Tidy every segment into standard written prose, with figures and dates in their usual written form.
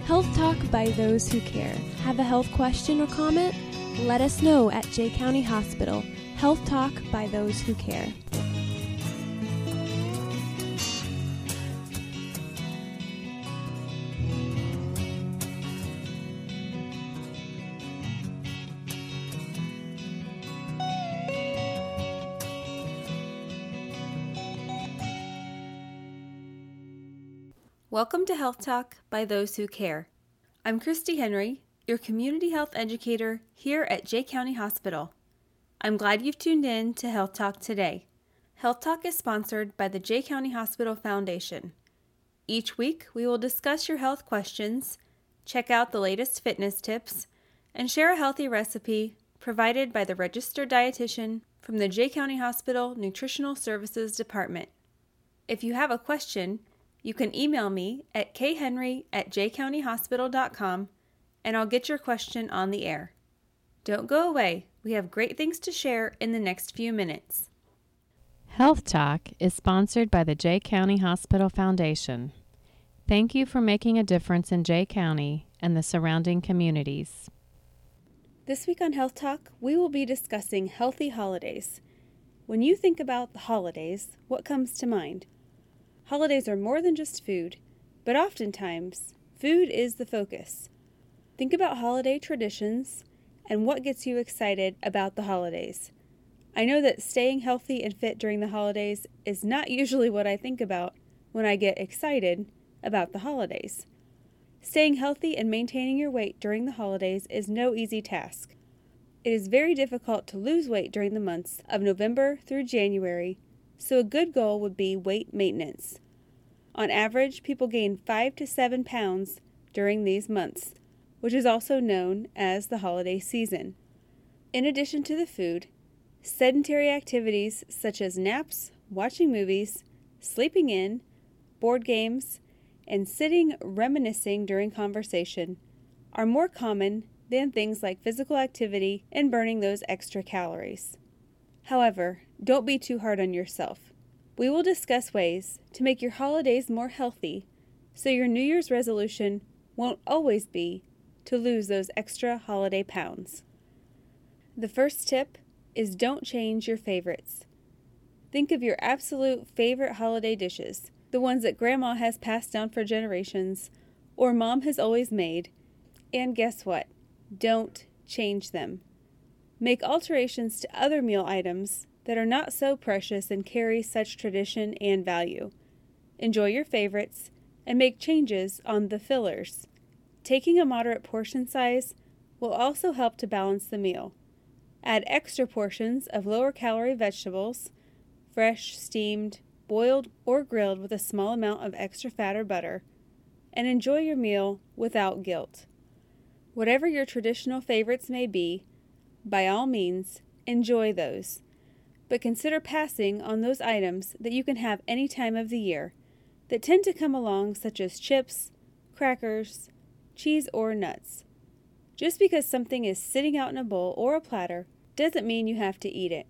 Health Talk by those who care. Have a health question or comment? Let us know at Jay County Hospital. Health Talk by those who care. Welcome to Health Talk by those who care. I'm Christy Henry, your community health educator here at Jay County Hospital. I'm glad you've tuned in to Health Talk today. Health Talk is sponsored by the Jay County Hospital Foundation. Each week, we will discuss your health questions, check out the latest fitness tips, and share a healthy recipe provided by the registered dietitian from the Jay County Hospital Nutritional Services Department. If you have a question, you can email me at khenry@jaycountyhospital.com and I'll get your question on the air. Don't go away. We have great things to share in the next few minutes. Health Talk is sponsored by the Jay County Hospital Foundation. Thank you for making a difference in Jay County and the surrounding communities. This week on Health Talk, we will be discussing healthy holidays. When you think about the holidays, what comes to mind? Holidays are more than just food, but oftentimes, food is the focus. Think about holiday traditions and what gets you excited about the holidays. I know that staying healthy and fit during the holidays is not usually what I think about when I get excited about the holidays. Staying healthy and maintaining your weight during the holidays is no easy task. It is very difficult to lose weight during the months of November through January, so a good goal would be weight maintenance. On average, people gain 5 to 7 pounds during these months, which is also known as the holiday season. In addition to the food, sedentary activities such as naps, watching movies, sleeping in, board games, and sitting reminiscing during conversation are more common than things like physical activity and burning those extra calories. However, don't be too hard on yourself. We will discuss ways to make your holidays more healthy so your New Year's resolution won't always be to lose those extra holiday pounds. The first tip is don't change your favorites. Think of your absolute favorite holiday dishes, the ones that Grandma has passed down for generations or Mom has always made, and guess what? Don't change them. Make alterations to other meal items that are not so precious and carry such tradition and value. Enjoy your favorites and make changes on the fillers. Taking a moderate portion size will also help to balance the meal. Add extra portions of lower calorie vegetables, fresh, steamed, boiled, or grilled with a small amount of extra fat or butter, and enjoy your meal without guilt. Whatever your traditional favorites may be, by all means, enjoy those. But consider passing on those items that you can have any time of the year that tend to come along, such as chips, crackers, cheese, or nuts. Just because something is sitting out in a bowl or a platter doesn't mean you have to eat it.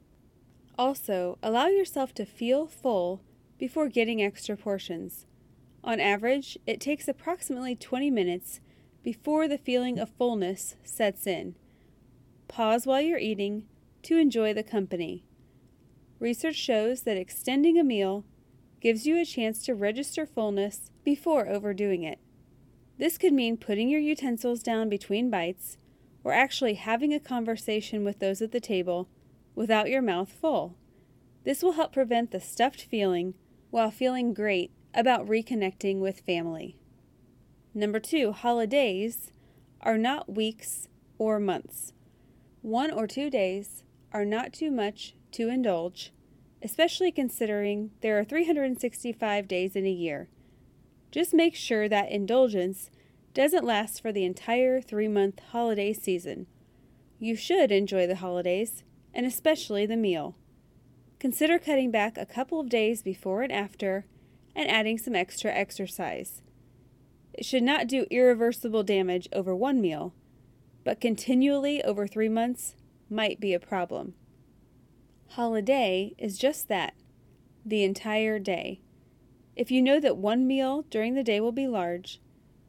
Also, allow yourself to feel full before getting extra portions. On average, it takes approximately 20 minutes before the feeling of fullness sets in. Pause while you're eating to enjoy the company. Research shows that extending a meal gives you a chance to register fullness before overdoing it. This could mean putting your utensils down between bites or actually having a conversation with those at the table without your mouth full. This will help prevent the stuffed feeling while feeling great about reconnecting with family. Number 2, holidays are not weeks or months. 1 or 2 days are not too much to indulge, especially considering there are 365 days in a year. Just make sure that indulgence doesn't last for the entire 3-month holiday season. You should enjoy the holidays, and especially the meal. Consider cutting back a couple of days before and after, and adding some extra exercise. It should not do irreversible damage over one meal, but continually over 3 months might be a problem. Holiday is just that, the entire day. If you know that one meal during the day will be large,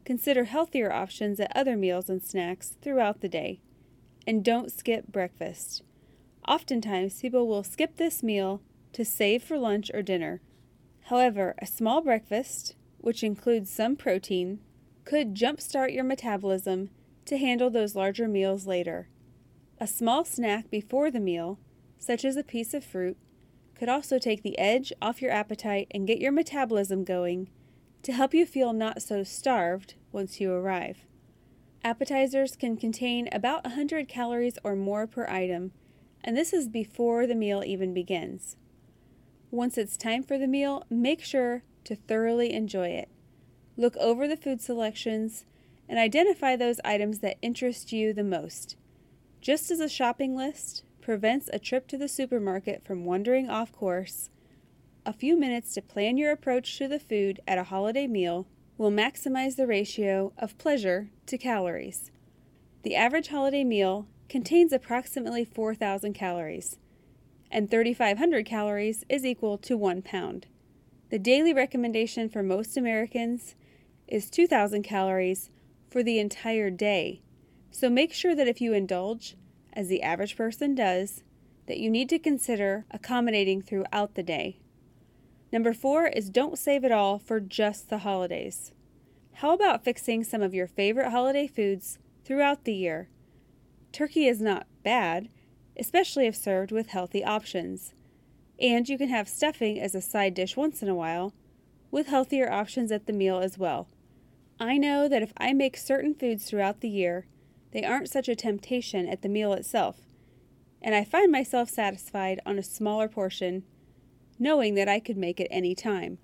Consider healthier options at other meals and snacks throughout the day. And don't skip breakfast. Oftentimes, people will skip this meal to save for lunch or dinner. However, a small breakfast, which includes some protein, could jumpstart your metabolism to handle those larger meals later. A small snack before the meal, such as a piece of fruit, could also take the edge off your appetite and get your metabolism going to help you feel not so starved once you arrive. Appetizers can contain about 100 calories or more per item, and this is before the meal even begins. Once it's time for the meal, make sure to thoroughly enjoy it. Look over the food selections and identify those items that interest you the most. Just as a shopping list prevents a trip to the supermarket from wandering off course, a few minutes to plan your approach to the food at a holiday meal will maximize the ratio of pleasure to calories. The average holiday meal contains approximately 4,000 calories, and 3,500 calories is equal to 1 pound. The daily recommendation for most Americans is 2,000 calories for the entire day. So make sure that if you indulge, as the average person does, that you need to consider accommodating throughout the day. Number 4 is don't save it all for just the holidays. How about fixing some of your favorite holiday foods throughout the year? Turkey is not bad, especially if served with healthy options. And you can have stuffing as a side dish once in a while, with healthier options at the meal as well. I know that if I make certain foods throughout the year, they aren't such a temptation at the meal itself, and I find myself satisfied on a smaller portion, knowing that I could make it any time.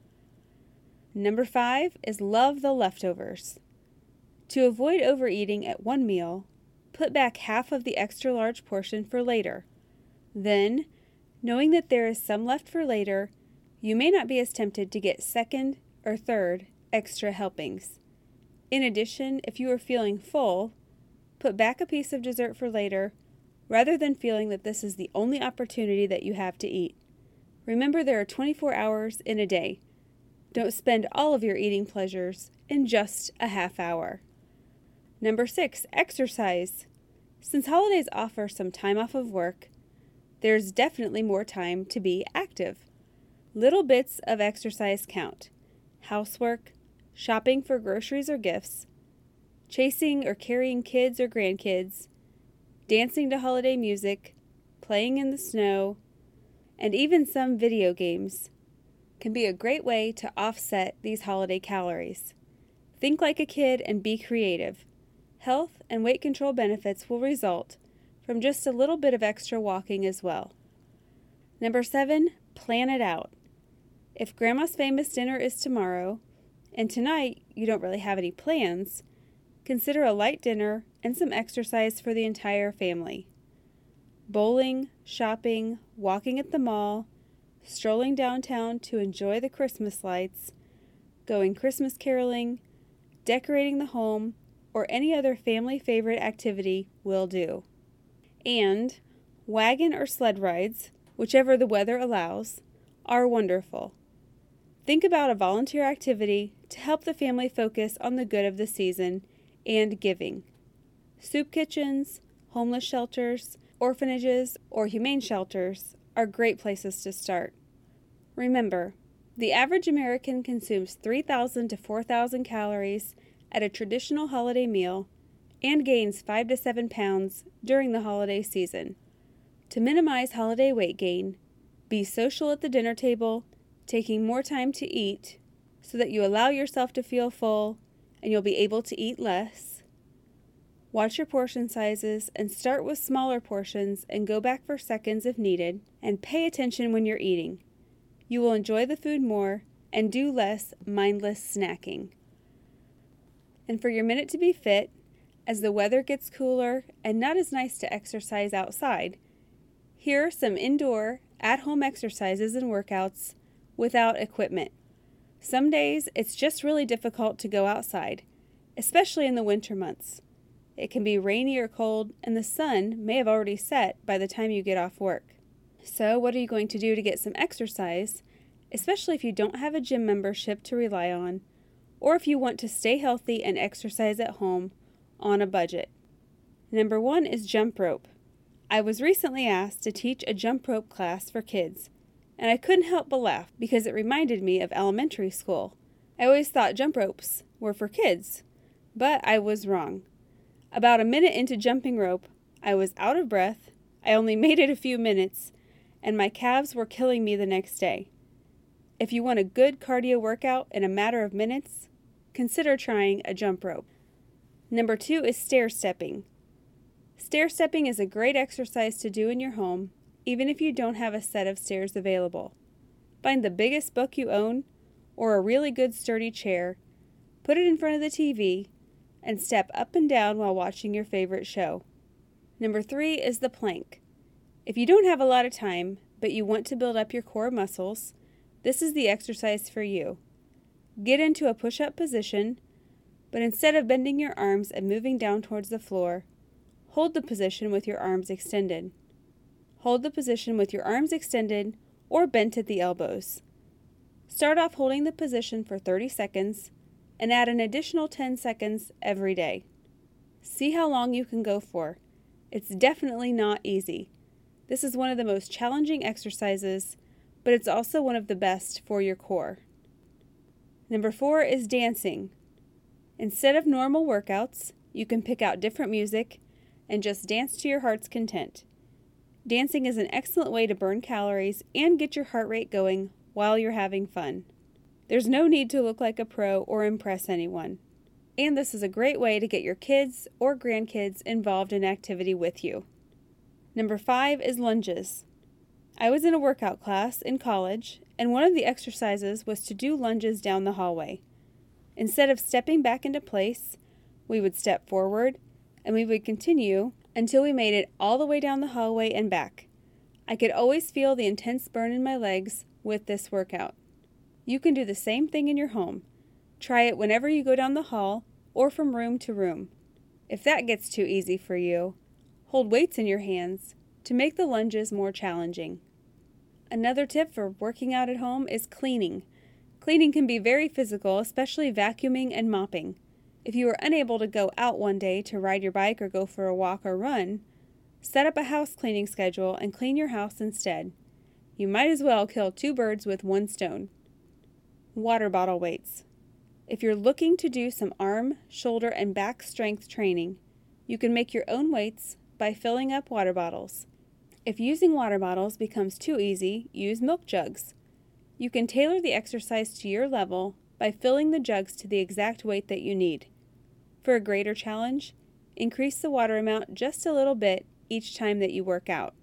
Number 5 is love the leftovers. To avoid overeating at one meal, put back half of the extra large portion for later. Then, knowing that there is some left for later, you may not be as tempted to get second or third extra helpings. In addition, if you are feeling full, put back a piece of dessert for later, rather than feeling that this is the only opportunity that you have to eat. Remember, there are 24 hours in a day. Don't spend all of your eating pleasures in just a half hour. Number 6, exercise. Since holidays offer some time off of work, there's definitely more time to be active. Little bits of exercise count. Housework, shopping for groceries or gifts, chasing or carrying kids or grandkids, dancing to holiday music, playing in the snow, and even some video games can be a great way to offset these holiday calories. Think like a kid and be creative. Health and weight control benefits will result from just a little bit of extra walking as well. Number 7, plan it out. If Grandma's famous dinner is tomorrow, and tonight you don't really have any plans, consider a light dinner and some exercise for the entire family. Bowling, shopping, walking at the mall, strolling downtown to enjoy the Christmas lights, going Christmas caroling, decorating the home, or any other family favorite activity will do. And wagon or sled rides, whichever the weather allows, are wonderful. Think about a volunteer activity to help the family focus on the good of the season and giving. Soup kitchens, homeless shelters, orphanages, or humane shelters are great places to start. Remember, the average American consumes 3,000 to 4,000 calories at a traditional holiday meal and gains 5 to 7 pounds during the holiday season. To minimize holiday weight gain, be social at the dinner table, taking more time to eat so that you allow yourself to feel full and you'll be able to eat less. Watch your portion sizes and start with smaller portions and go back for seconds if needed, and pay attention when you're eating. You will enjoy the food more and do less mindless snacking. And for your minute to be fit, as the weather gets cooler and not as nice to exercise outside, here are some indoor, at-home exercises and workouts without equipment. Some days it's just really difficult to go outside, especially in the winter months. It can be rainy or cold, and the sun may have already set by the time you get off work. So what are you going to do to get some exercise, especially if you don't have a gym membership to rely on, or if you want to stay healthy and exercise at home on a budget. Number 1 is jump rope. I was recently asked to teach a jump rope class for kids, and I couldn't help but laugh because it reminded me of elementary school. I always thought jump ropes were for kids, but I was wrong. About a minute into jumping rope, I was out of breath, I only made it a few minutes, and my calves were killing me the next day. If you want a good cardio workout in a matter of minutes, consider trying a jump rope. Number 2 is stair stepping. Stair stepping is a great exercise to do in your home, even if you don't have a set of stairs available. Find the biggest book you own, or a really good sturdy chair, put it in front of the TV, and step up and down while watching your favorite show. Number 3 is the plank. If you don't have a lot of time, but you want to build up your core muscles, this is the exercise for you. Get into a push-up position, but instead of bending your arms and moving down towards the floor, hold the position with your arms extended. Hold the position with your arms extended or bent at the elbows. Start off holding the position for 30 seconds and add an additional 10 seconds every day. See how long you can go for. It's definitely not easy. This is one of the most challenging exercises, but it's also one of the best for your core. Number 4 is dancing. Instead of normal workouts, you can pick out different music and just dance to your heart's content. Dancing is an excellent way to burn calories and get your heart rate going while you're having fun. There's no need to look like a pro or impress anyone. And this is a great way to get your kids or grandkids involved in activity with you. Number 5 is lunges. I was in a workout class in college, and one of the exercises was to do lunges down the hallway. Instead of stepping back into place, we would step forward, and we would continue until we made it all the way down the hallway and back. I could always feel the intense burn in my legs with this workout. You can do the same thing in your home. Try it whenever you go down the hall or from room to room. If that gets too easy for you, hold weights in your hands to make the lunges more challenging. Another tip for working out at home is cleaning. Cleaning can be very physical, especially vacuuming and mopping. If you are unable to go out one day to ride your bike or go for a walk or run, set up a house cleaning schedule and clean your house instead. You might as well kill 2 birds with 1 stone. Water bottle weights. If you're looking to do some arm, shoulder, and back strength training, you can make your own weights by filling up water bottles. If using water bottles becomes too easy, use milk jugs. You can tailor the exercise to your level by filling the jugs to the exact weight that you need. For a greater challenge, increase the water amount just a little bit each time that you work out.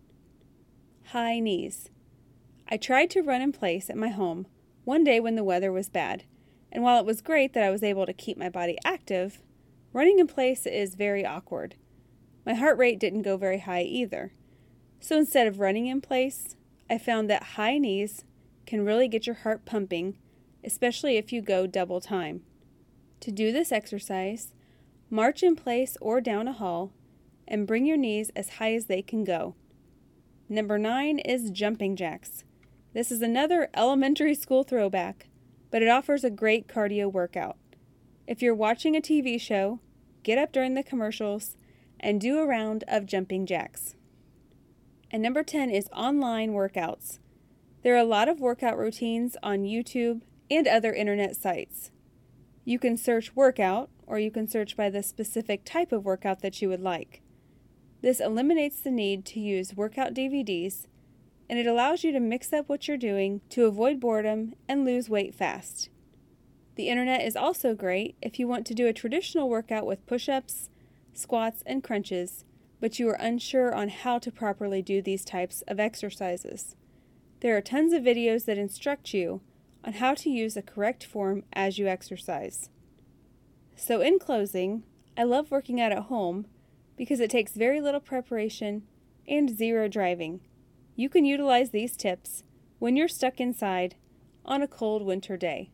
High knees. I tried to run in place at my home one day when the weather was bad, and while it was great that I was able to keep my body active, running in place is very awkward. My heart rate didn't go very high either. So instead of running in place, I found that high knees can really get your heart pumping, especially if you go double time. To do this exercise, march in place or down a hall and bring your knees as high as they can go. Number 9 is jumping jacks. This is another elementary school throwback, but it offers a great cardio workout. If you're watching a TV show, get up during the commercials and do a round of jumping jacks. And number 10 is online workouts. There are a lot of workout routines on YouTube and other internet sites. You can search workout, or you can search by the specific type of workout that you would like. This eliminates the need to use workout DVDs, and it allows you to mix up what you're doing to avoid boredom and lose weight fast. The internet is also great if you want to do a traditional workout with push-ups, squats, and crunches, but you are unsure on how to properly do these types of exercises. There are tons of videos that instruct you on how to use the correct form as you exercise. So in closing, I love working out at home because it takes very little preparation and 0 driving. You can utilize these tips when you're stuck inside on a cold winter day.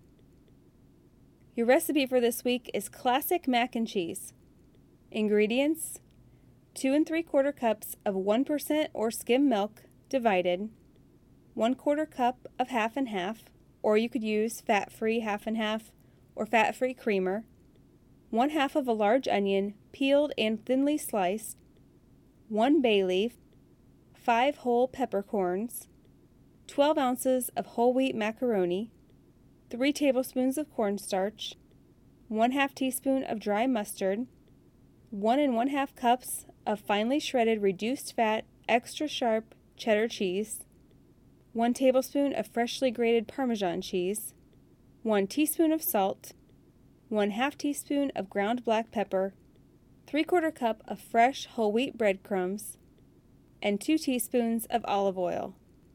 Your recipe for this week is classic mac and cheese. Ingredients: 2 3/4 cups of 1% or skim milk divided, 1/4 cup of half and half, or you could use fat-free half and half or fat-free creamer, 1/2 of a large onion, peeled and thinly sliced, 1 bay leaf, 5 whole peppercorns, 12 ounces of whole wheat macaroni, 3 tablespoons of cornstarch, 1/2 teaspoon of dry mustard, 1 1/2 cups of finely shredded reduced fat extra sharp cheddar cheese, 1 tablespoon of freshly grated Parmesan cheese, 1 teaspoon of salt, 1/2 teaspoon of ground black pepper, 3/4 cup of fresh whole wheat breadcrumbs, and 2 teaspoons of olive oil.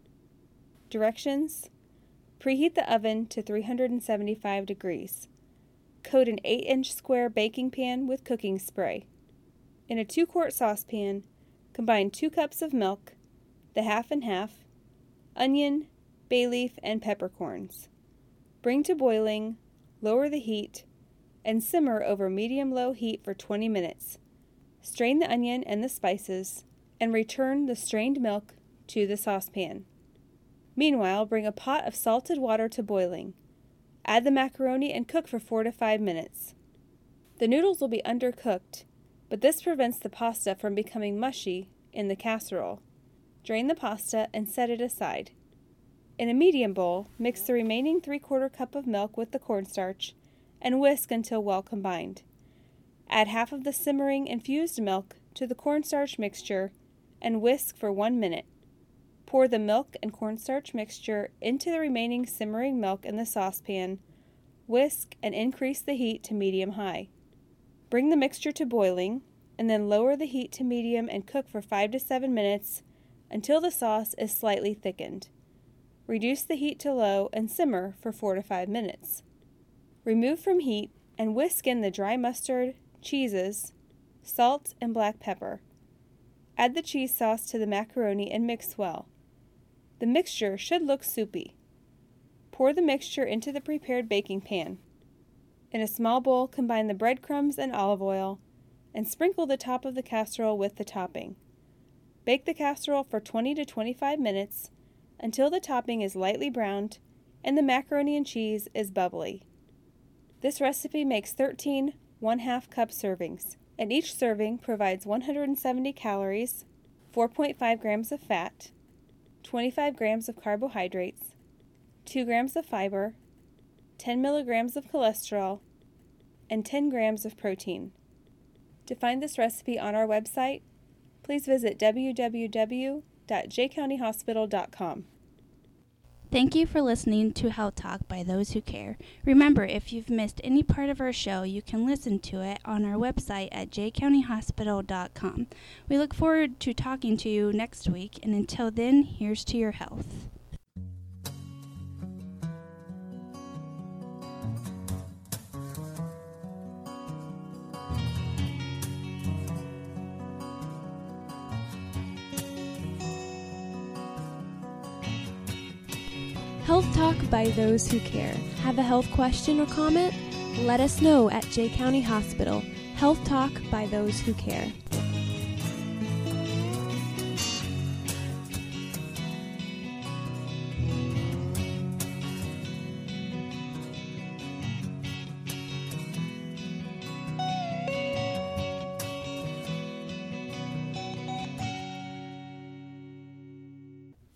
Directions: preheat the oven to 375 degrees. Coat an 8-inch square baking pan with cooking spray. In a 2-quart saucepan, combine 2 cups of milk, the half and half, onion, bay leaf, and peppercorns. Bring to boiling, lower the heat, and simmer over medium-low heat for 20 minutes. Strain the onion and the spices, and return the strained milk to the saucepan. Meanwhile, bring a pot of salted water to boiling. Add the macaroni and cook for 4 to 5 minutes. The noodles will be undercooked, but this prevents the pasta from becoming mushy in the casserole. Drain the pasta and set it aside. In a medium bowl, mix the remaining 3/4 cup of milk with the cornstarch and whisk until well combined. Add half of the simmering infused milk to the cornstarch mixture and whisk for 1 minute. Pour the milk and cornstarch mixture into the remaining simmering milk in the saucepan, whisk, and increase the heat to medium-high. Bring the mixture to boiling, and then lower the heat to medium and cook for 5 to 7 minutes until the sauce is slightly thickened. Reduce the heat to low and simmer for 4 to 5 minutes. Remove from heat and whisk in the dry mustard, cheeses, salt, and black pepper. Add the cheese sauce to the macaroni and mix well. The mixture should look soupy. Pour the mixture into the prepared baking pan. In a small bowl, combine the breadcrumbs and olive oil, and sprinkle the top of the casserole with the topping. Bake the casserole for 20 to 25 minutes until the topping is lightly browned and the macaroni and cheese is bubbly. This recipe makes 13 1/2 cup servings, and each serving provides 170 calories, 4.5 grams of fat, 25 grams of carbohydrates, 2 grams of fiber, 10 milligrams of cholesterol, and 10 grams of protein. To find this recipe on our website, please visit www.jcountyhospital.com. Thank you for listening to Health Talk by Those Who Care. Remember, if you've missed any part of our show, you can listen to it on our website at jcountyhospital.com. We look forward to talking to you next week, and until then, here's to your health. Health Talk by Those Who Care. Have a health question or comment? Let us know at Jay County Hospital. Health Talk by Those Who Care.